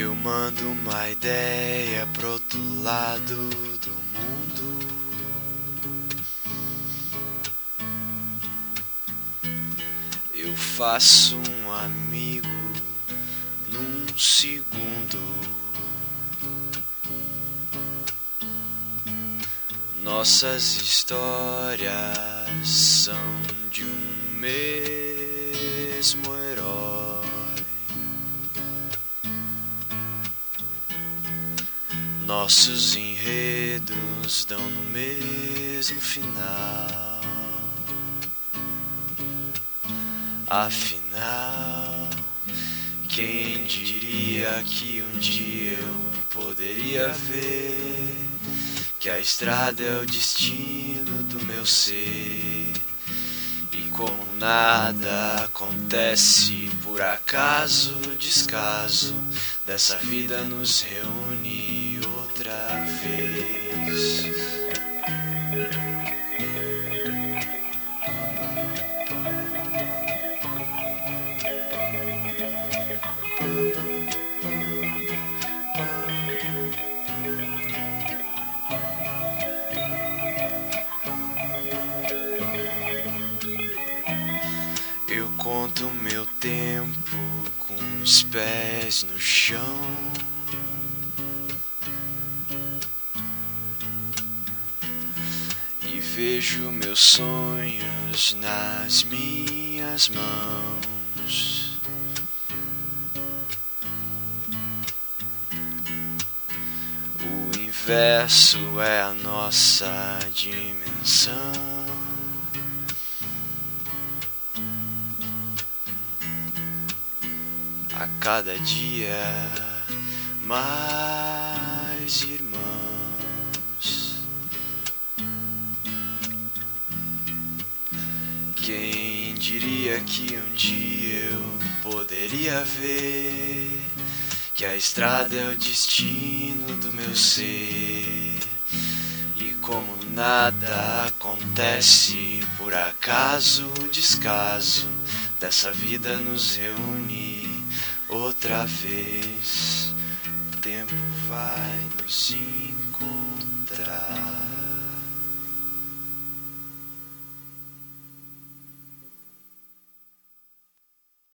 Eu mando uma ideia pro outro lado do mundo. Eu faço um amigo num segundo. Nossas histórias são de um mesmo herói. Nossos enredos dão no mesmo final. Afinal, quem diria que um dia eu poderia ver que a estrada é o destino do meu ser. E como nada acontece por acaso, descaso, dessa vida nos reúne outra vez. Eu conto meu tempo com os pés no chão. E vejo meus sonhos nas minhas mãos. O inverso é a nossa dimensão. A cada dia mais irmãos. Quem diria que um dia eu poderia ver que a estrada é o destino do meu ser. E como nada acontece por acaso, descaso, dessa vida nos reúne outra vez. O tempo vai nos